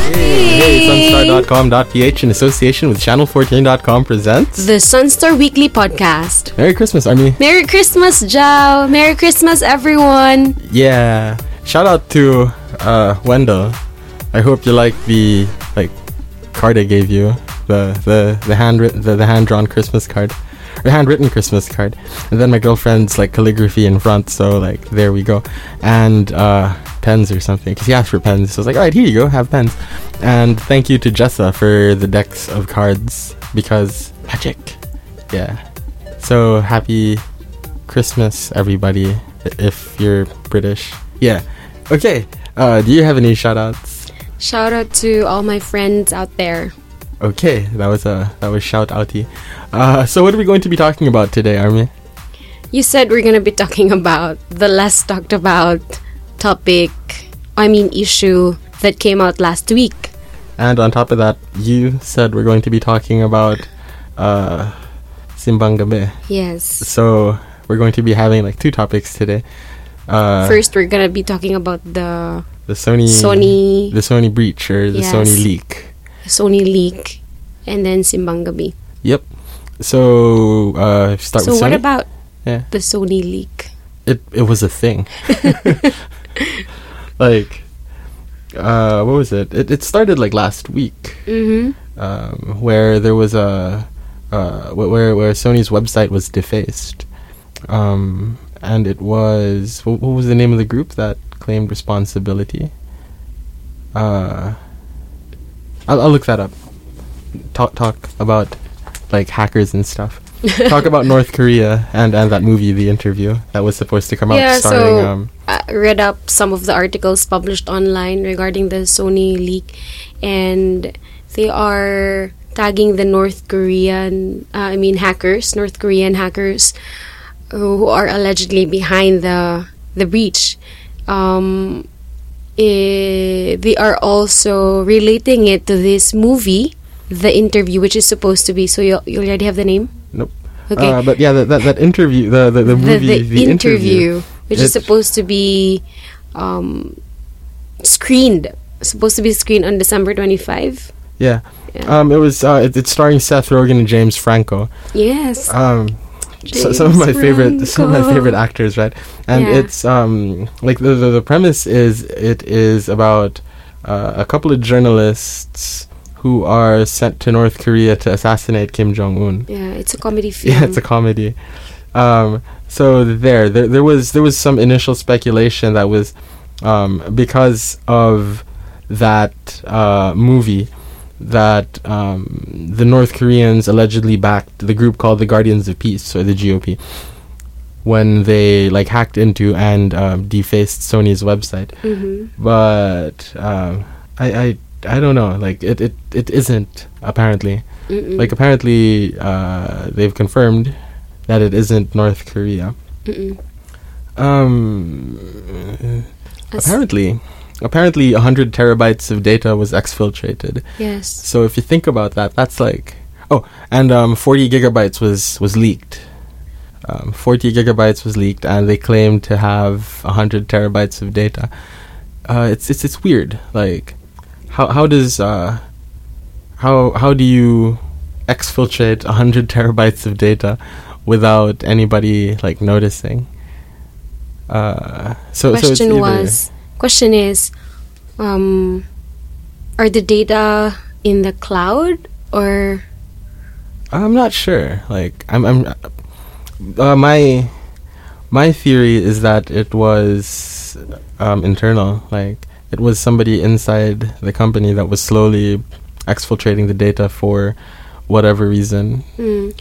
Hey, sunstar.com.ph in association with channel14.com presents the Sunstar Weekly Podcast. Merry Christmas, Army. Merry Christmas, Jao. Merry Christmas, everyone. Yeah. Shout out to Wendell. I hope you like the card I gave you. The hand-drawn Christmas card. Or handwritten Christmas card. And then my girlfriend's calligraphy in front, so there we go. And pens or something, because he asked for pens. So I was like, alright, here you go, have pens. And thank you to Jessa for the decks of cards, because magic. Yeah. So happy Christmas, everybody, if you're British. Yeah. Okay. Do you have any shout-outs? Shout out to all my friends out there. Okay, that was shout outy. So what are we going to be talking about today, Army? You said we're going to be talking about the less talked about issue that came out last week. And on top of that, you said we're going to be talking about Simbang Gabi. Yes. So we're going to be having two topics today. First, we're going to be talking about the Sony breach or the Sony leak. Sony leak, and then Simbang Gabi. Yep. So start with Sony. So what about the Sony leak? It was a thing. What was it? It started last week. Mm-hmm. Where there was where Sony's website was defaced. And it was what was the name of the group that claimed responsibility? I'll look that up. Talk about hackers and stuff. Talk about North Korea and that movie, The Interview, that was supposed to come out starring. I read up some of the articles published online regarding the Sony leak, and they are tagging the North Korean hackers who are allegedly behind the breach. They are also relating it to this movie, The Interview, which is supposed to be. So you already have the name? Nope. Okay. But yeah, that interview, the movie, the interview, which is supposed to be screened. Supposed to be screened on December 25. Yeah. It was. It's starring Seth Rogen and James Franco. Yes. Some of my favorite actors, right? And it's the premise is it is about a couple of journalists who are sent to North Korea to assassinate Kim Jong-un. Yeah, it's a comedy film. Yeah, it's a comedy. So there was some initial speculation that was because of that movie, that the North Koreans allegedly backed the group called the Guardians of Peace, or the GOP, when they hacked into and defaced Sony's website. Mm-hmm. But I don't know, it isn't apparently. Mm-mm. Apparently they've confirmed that it isn't North Korea. Mm-mm. Apparently 100 terabytes of data was exfiltrated. Yes. So if you think about that, that's 40 gigabytes was leaked. 40 gigabytes was leaked, and they claimed to have 100 terabytes of data. It's weird. How do you exfiltrate 100 terabytes of data without anybody noticing? Question is, are the data in the cloud, or? I'm not sure. My theory is that it was internal. It was somebody inside the company that was slowly exfiltrating the data for whatever reason. Mm.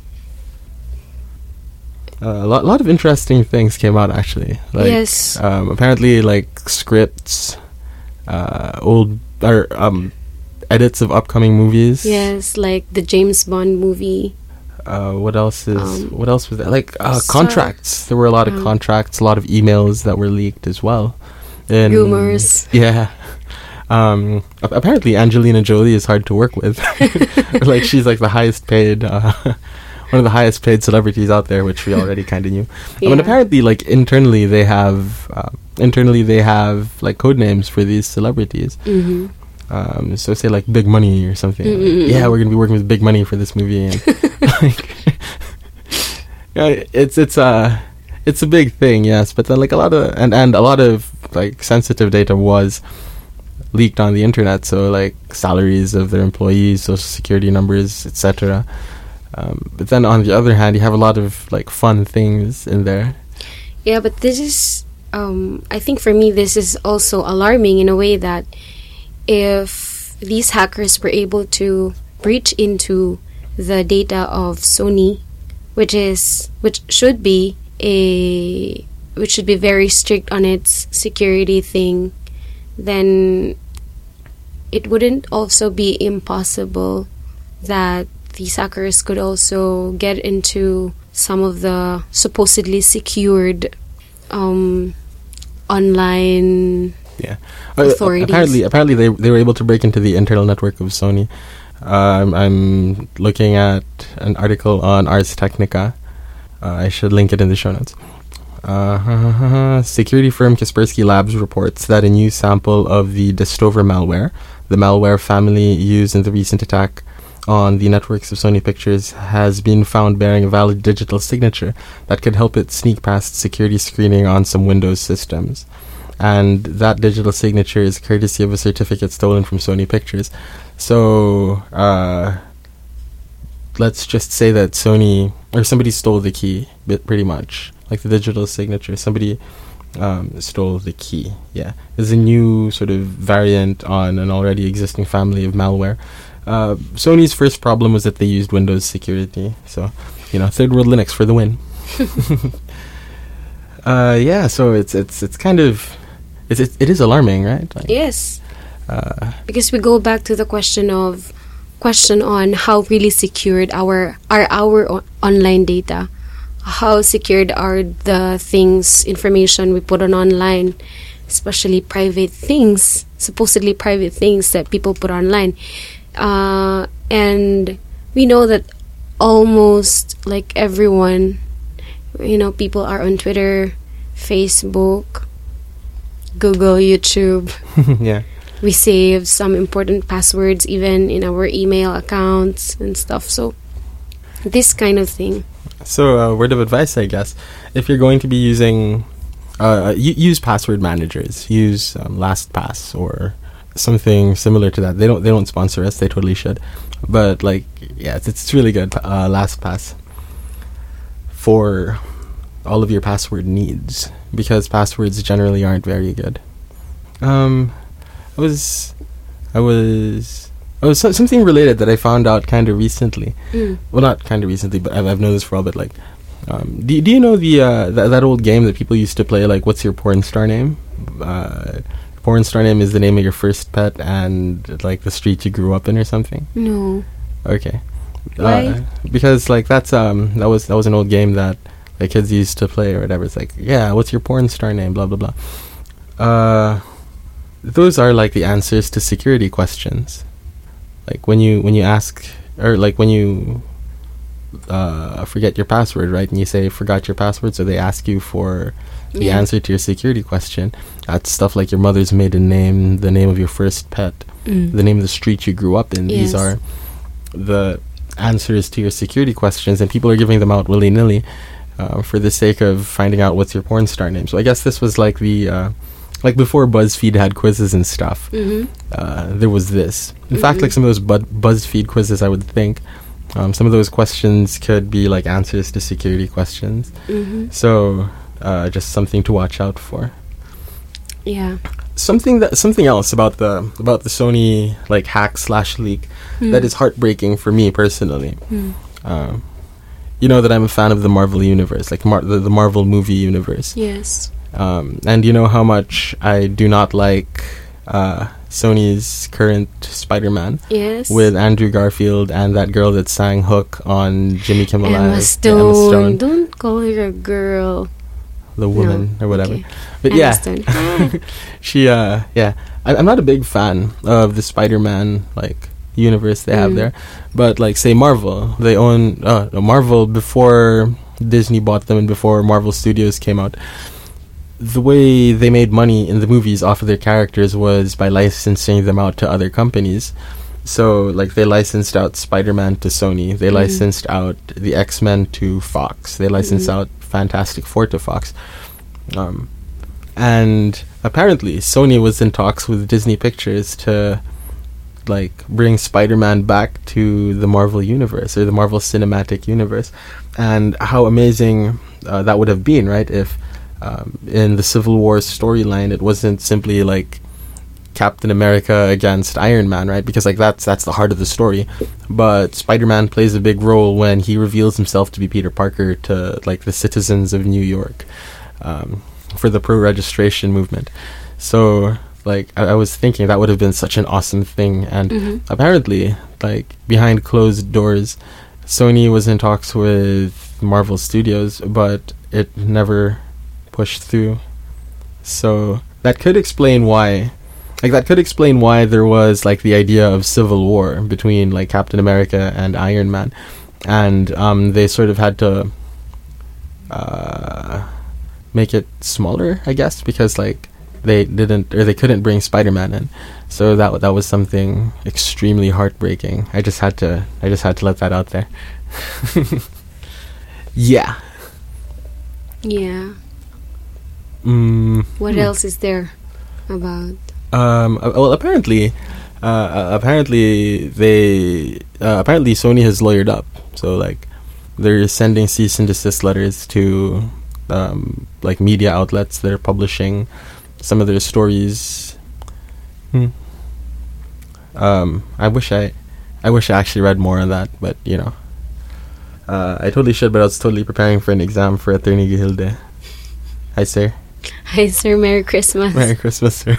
A lot of interesting things came out, actually. Yes. Apparently, scripts, old or edits of upcoming movies. Yes, the James Bond movie. What else was there? Contracts. There were a lot of contracts, a lot of emails that were leaked as well. Rumors. Yeah. Apparently Angelina Jolie is hard to work with. She's the highest paid one of the highest paid celebrities out there, which we already kind of knew. Yeah. And apparently, internally they have code names for these celebrities. Mm-hmm. So say like Big Money or something. Yeah, we're gonna be working with Big Money for this movie, and like, yeah, it's a big thing, yes. But then like a lot of like sensitive data was leaked on the internet. So like salaries of their employees, social security numbers, etc. But then on the other hand, you have a lot of like fun things in there. Yeah, but this is, I think for me, this is also alarming in a way that if these hackers were able to breach into the data of Sony, which should be very strict on its security thing, then it wouldn't also be impossible that these hackers could also get into some of the supposedly secured online authorities. Apparently they were able to break into the internal network of Sony. I'm looking at an article on Ars Technica. I should link it in the show notes. Security firm Kaspersky Labs reports that a new sample of the Destover malware, the malware family used in the recent attack on the networks of Sony Pictures, has been found bearing a valid digital signature that could help it sneak past security screening on some Windows systems. And that digital signature is courtesy of a certificate stolen from Sony Pictures. So, let's just say that Sony, or somebody stole the key, pretty much. Like the digital signature, somebody stole the key. Yeah, there's a new sort of variant on an already existing family of malware. Sony's first problem was that they used Windows security. So, third world Linux for the win. Yeah, so it's kind of it is alarming, right? Like, yes. Because we go back to the question on how really secured our online data. How secured are the information we put on online, especially private things, supposedly private things that people put online. And we know that almost like everyone, people are on Twitter, Facebook, Google, YouTube. Yeah. We save some important passwords even in our email accounts and stuff. So this kind of thing. So, word of advice, I guess, if you're going to be using, use password managers. Use LastPass or something similar to that. They don't sponsor us. They totally should. But like, yeah, it's really good. LastPass for all of your password needs, because passwords generally aren't very good. Something related that I found out kind of recently. Well, not kind of recently, but I've known this for a bit. Like, do you know that old game that people used to play? Like, what's your porn star name? Porn star name is the name of your first pet and like the street you grew up in or something. No. Okay. Why? Because like that was an old game that like kids used to play or whatever. It's like, yeah, what's your porn star name? Blah blah blah. Those are like the answers to security questions. Like when you ask, or like when you forget your password, right? And you say forgot your password, so they ask you for the answer to your security question. That's stuff like your mother's maiden name, the name of your first pet, the name of the street you grew up in. Yes. These are the answers to your security questions, and people are giving them out willy-nilly for the sake of finding out what's your porn star name. So I guess this was like the like before BuzzFeed had quizzes and stuff. There was this. In fact, like some of those BuzzFeed quizzes, I would think some of those questions could be like answers to security questions. So just something to watch out for. Yeah. Something else about the Sony like hack/leak that is heartbreaking for me personally. You know that I'm a fan of the Marvel universe, like the Marvel movie universe. Yes. And you know how much I do not like Sony's current Spider-Man. Yes. With Andrew Garfield and that girl that sang Hook on Jimmy Kimmel Live. Emma Stone. Don't call her a girl. The woman or whatever. Okay. But Emma yeah. Stone. She I'm not a big fan of the Spider-Man like universe they have there, but like say Marvel, they own Marvel before Disney bought them and before Marvel Studios came out. the way they made money in the movies off of their characters was by licensing them out to other companies. So, like, they licensed out Spider-Man to Sony. They licensed out the X-Men to Fox. They licensed out Fantastic Four to Fox. And apparently, Sony was in talks with Disney Pictures to, like, bring Spider-Man back to the Marvel Universe, or the Marvel Cinematic Universe. And how amazing that would have been, right? If in the Civil War storyline, it wasn't simply, like, Captain America against Iron Man, right? Because, like, that's the heart of the story. But Spider-Man plays a big role when he reveals himself to be Peter Parker to, like, the citizens of New York for the pro-registration movement. So, like, I was thinking that would have been such an awesome thing. And apparently, like, behind closed doors, Sony was in talks with Marvel Studios, but it never pushed through. So that could explain why. Like, that could explain why there was, like, the idea of civil war between, like, Captain America and Iron Man. And they sort of had to make it smaller, I guess, because, like, they couldn't bring Spider-Man in. So that was something extremely heartbreaking. I just had to let that out there. Yeah. Yeah. What else is there about? Well, apparently Sony has lawyered up. So, like, they're sending cease and desist letters to like, media outlets that are publishing some of their stories. I wish I actually read more on that, but, you know, I totally should. But I was totally preparing for an exam for Attorney Gihilde. Hi, sir. Hi, sir. Merry Christmas. Merry Christmas, sir.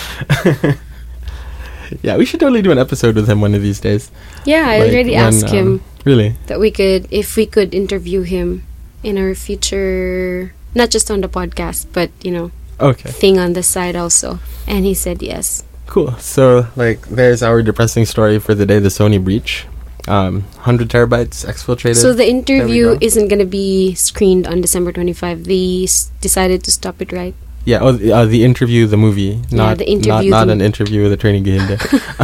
Yeah, we should totally do an episode with him one of these days. Yeah, I already asked him. Really? That if we could interview him in our future, not just on the podcast, but, you know, thing on the side also. And he said yes. Cool. So, like, there's our depressing story for the day, the Sony breach. 100 terabytes exfiltrated. So the interview isn't going to be screened on December 25. They decided to stop it, right? Yeah. The interview, the movie, not the interview, not an interview with Attorney Gihilde.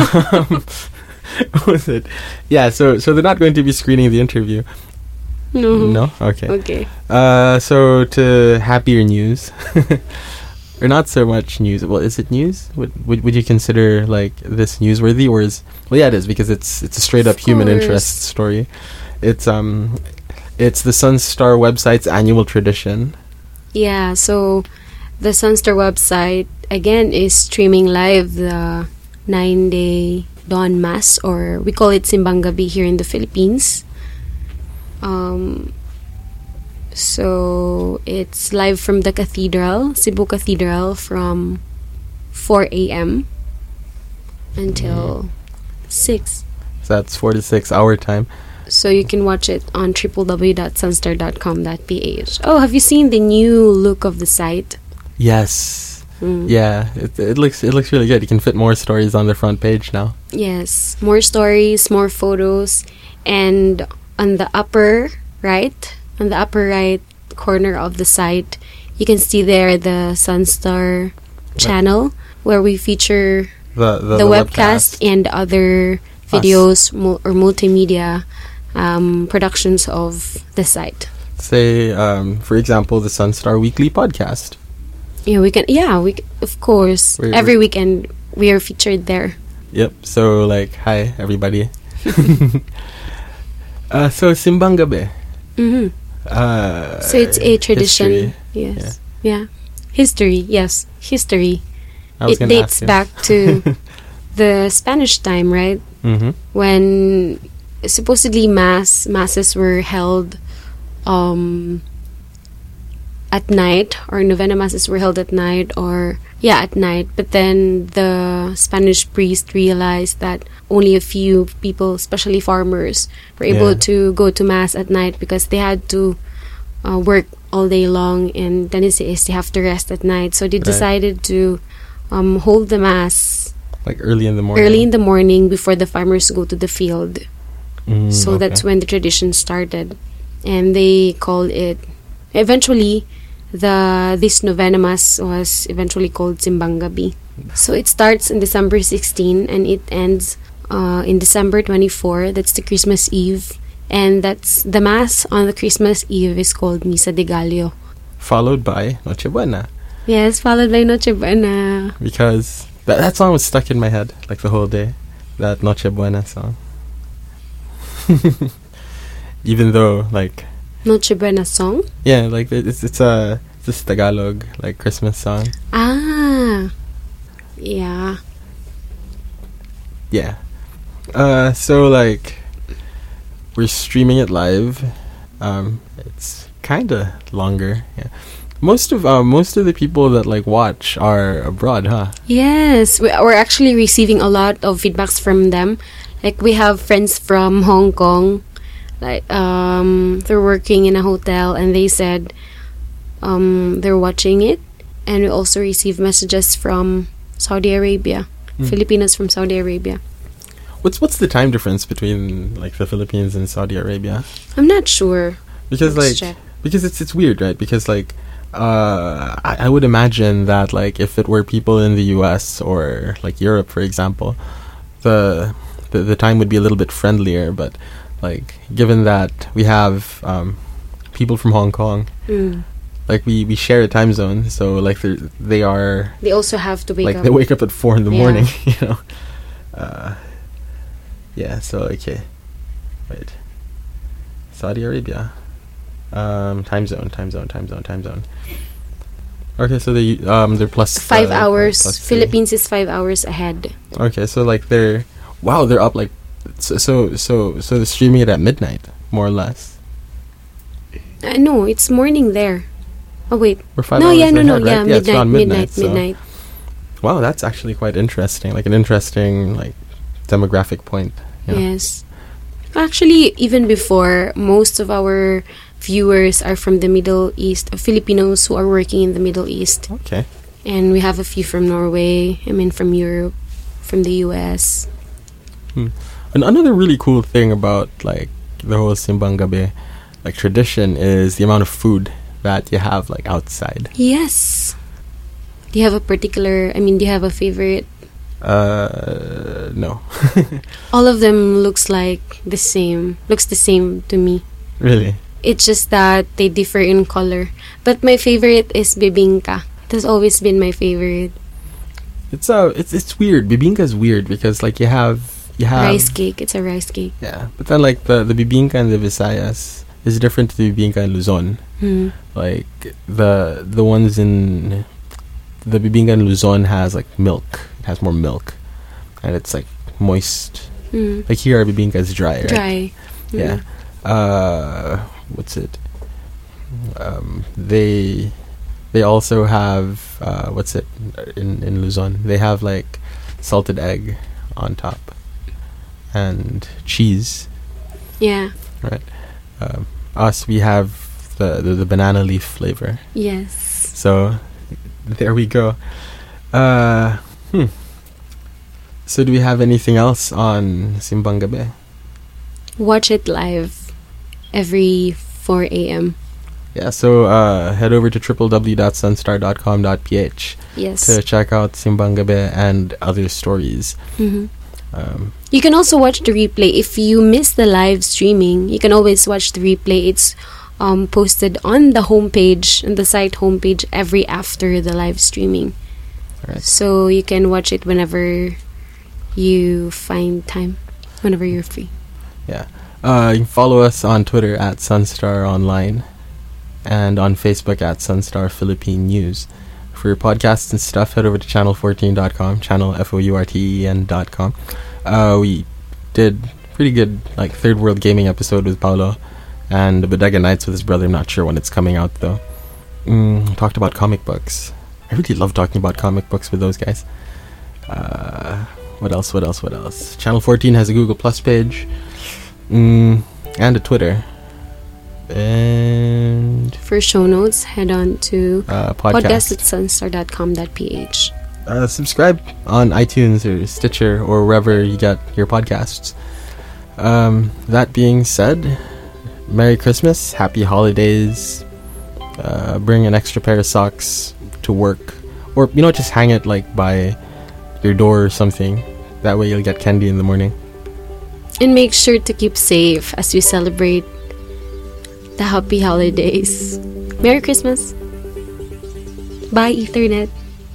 Was it? Yeah. So they're not going to be screening the interview. No. No. Okay. Okay. So to happier news. Or not so much news. Well, is it news? Would you consider, like, this newsworthy, or is? Well, yeah, it is, because it's a straight up human interest story. It's the Sunstar website's annual tradition. Yeah. So the Sunstar website again is streaming live the 9-day dawn mass, or we call it Simbang Gabi here in the Philippines. So it's live from the cathedral, Cebu Cathedral, from 4 a.m. until 6. So that's 4 to 6 hour time. So you can watch it on www.sunstar.com.ph. Oh, have you seen the new look of the site? Yes. Yeah, it looks really good. You can fit more stories on the front page now. Yes, more stories, more photos, and on the upper right corner of the site, you can see there the Sunstar channel, where we feature the webcast and other videos or multimedia productions of the site. Say, for example, the Sunstar Weekly Podcast. Yeah, of course. Every weekend we are featured there. Yep. So, like, hi everybody. So Simbang Gabi. So it's a tradition. History. Yes. Yeah. History. Yes. History. It dates back to the Spanish time, right? When supposedly masses were held at night, or novena masses were held at night, at night. But then the Spanish priest realized that only a few people, especially farmers, were able to go to mass at night, because they had to work all day long, and then they have to rest at night. So they decided to hold the mass like early in the morning before the farmers go to the field. That's when the tradition started, and they called it. Eventually, this novena mass was eventually called Simbang Gabi. So it starts in December 16 and it ends in December 24. That's the Christmas Eve. And that's the mass on the Christmas Eve is called Misa de Gallo. Followed by Noche Buena. Yes, followed by Noche Buena. Because that song was stuck in my head like the whole day. That Noche Buena song. Even though like Noche Buena song? Yeah, like it's this Tagalog like Christmas song. Ah. Yeah. Yeah. So like we're streaming it live. It's kind of longer. Yeah. Most of the people that like watch are abroad, huh? Yes, we're actually receiving a lot of feedbacks from them. Like we have friends from Hong Kong. Like they're working in a hotel and they said they're watching it. And we also receive messages from Saudi Arabia, Filipinos from Saudi Arabia. What's the time difference between like the Philippines and Saudi Arabia? I'm not sure. Because because it's weird, right? Because like I would imagine that like if it were people in the US or like Europe, for example, the time would be a little bit friendlier. But like given that we have people from Hong Kong, like we share a time zone, so like they also have to wake like up. They wake up at 4 a.m, you know. Yeah, so okay. Wait. Saudi Arabia. Time zone. Okay, so they're plus 5 hours. plus Philippines is 5 hours ahead. Okay, so like they're up like so they're streaming it at midnight, more or less. No, it's morning there. Oh wait. We're 5 hours ahead, right? Yeah, it's gone midnight. So. Wow, that's actually quite interesting. Like an interesting like demographic point. You know? Yes. Actually, even before, most of our viewers are from the Middle East, Filipinos who are working in the Middle East. Okay. And we have a few from Norway, from Europe, from the US. And another really cool thing about like the whole Simbang Gabi like tradition is the amount of food that you have like outside. Yes. Do you have a favorite? No. All of them looks the same to me. Really? It's just that they differ in color. But my favorite is bibingka. It has always been my favorite. It's weird. Bibingka is weird because like you have rice cake. It's a rice cake. Yeah, but then like the bibingka in the Visayas is different to the bibingka in Luzon. Like the ones in the bibingka in Luzon has like milk. It has more milk, and it's like moist. Like here, our bibingka is dry. Right? Dry. Yeah. What's it? They also have what's it in Luzon? They have like salted egg on top and cheese. Yeah. Right. Us, we have the banana leaf flavor. Yes. So there we go. So do we have anything else on Simbang Gabi? Watch it live every 4 a.m. Yeah, so head over to www.sunstar.com.ph yes. to check out Simbang Gabi and other stories. You can also watch the replay. If you miss the live streaming, you can always watch the replay. It's posted on the homepage, on the site homepage, every after the live streaming. Right. So you can watch it whenever you find time, whenever you're free. Yeah. You can follow us on Twitter at Sunstar Online and on Facebook at Sunstar Philippine News. For your podcasts and stuff, head over to channel14.com, channel FOURTEN.com. We did pretty good like third world gaming episode with Paulo and the Bodega Nights with his brother. I'm not sure when it's coming out though. Talked about comic books. I really love talking about comic books with those guys. What else? Channel 14 has a Google Plus page and a Twitter. And for show notes, head on to podcast@sunstar.com.ph. Subscribe on iTunes or Stitcher or wherever you get your podcasts. That being said, Merry Christmas, Happy Holidays, bring an extra pair of socks to work, or just hang it like by your door or something. That way you'll get candy in the morning. And make sure to keep safe as we celebrate the happy holidays. Merry Christmas. Bye, Ethernet.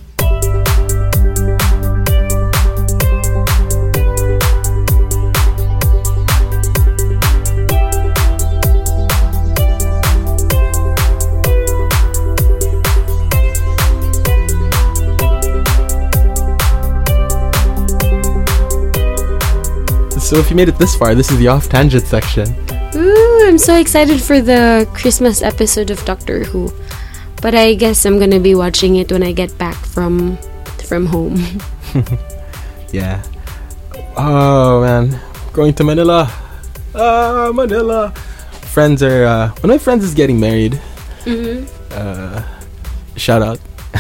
So if you made it this far, this is the off tangent section. Ooh, I'm so excited for the Christmas episode of Doctor Who. But I guess I'm gonna be watching it when I get back from home. Yeah. Oh man, going to Manila. Manila. Friends are. One of my friends is getting married. Shout out.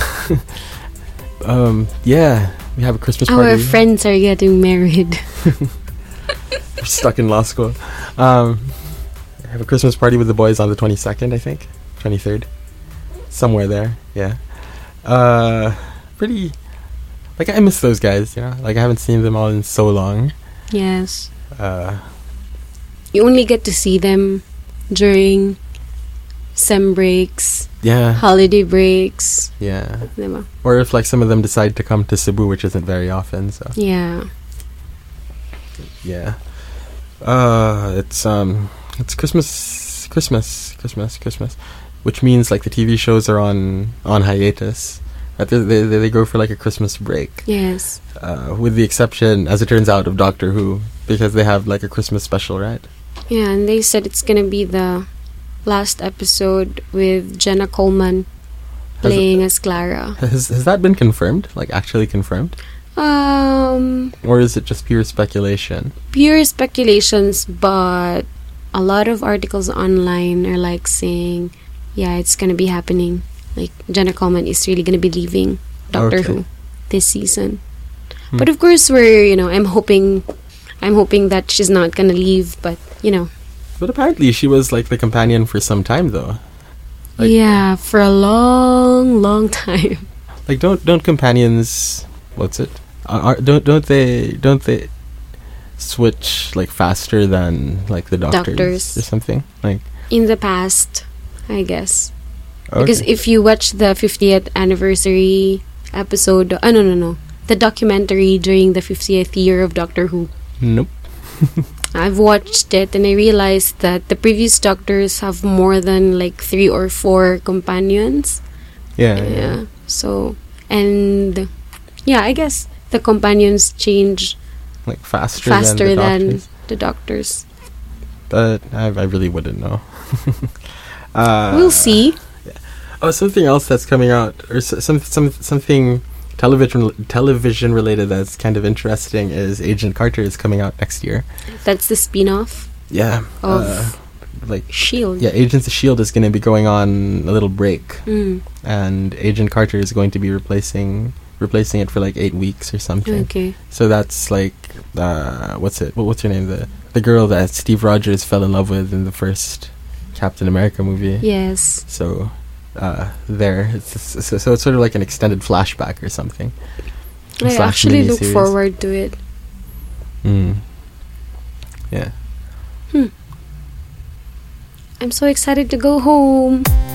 Yeah, we have a Christmas party. Our friends are getting married. We're stuck in law school. I have a Christmas party with the boys on the 22nd, I think. 23rd. Somewhere there, yeah. Pretty... Like, I miss those guys, Like, I haven't seen them all in so long. Yes. You only get to see them during sem breaks. Yeah. Holiday breaks. Yeah. Diba? Or if, like, some of them decide to come to Cebu, which isn't very often, so... Yeah. Yeah. It's Christmas, which means like the TV shows are on hiatus. They go for like a Christmas break. Yes. With the exception, as it turns out, of Doctor Who, because they have like a Christmas special, right? Yeah, and they said it's gonna be the last episode with Jenna Coleman playing as Clara. Has that been confirmed? Like actually confirmed? Or is it just pure speculation? Pure speculations, but a lot of articles online are like saying, yeah, it's gonna be happening. Like Jenna Coleman is really gonna be leaving Doctor Who this season. But of course, I'm hoping that she's not gonna leave. But But apparently, she was like the companion for some time, though. Like, yeah, for a long, long time. Like, don't companions? What's it? Don't they switch like faster than like the doctors or something? Like in the past, I guess. Okay. Because if you watch the 50th anniversary episode, no, the documentary during the 50th year of Doctor Who. Nope. I've watched it and I realized that the previous doctors have more than like 3 or 4 companions. Yeah. So, and yeah, I guess the companions change like faster than the doctors. But I really wouldn't know. We'll see. Yeah. Oh, something else that's coming out, or something television related that's kind of interesting is Agent Carter is coming out next year. That's the spin-off. Yeah. Of like S.H.I.E.L.D. Yeah, Agents of S.H.I.E.L.D. is going to be going on a little break, and Agent Carter is going to be replacing it for like 8 weeks or something. Okay. So that's like what's her name, the girl that Steve Rogers fell in love with in the first Captain America movie. Yes. So so it's sort of like an extended flashback or something. I actually look forward to it. Yeah. I'm so excited to go home.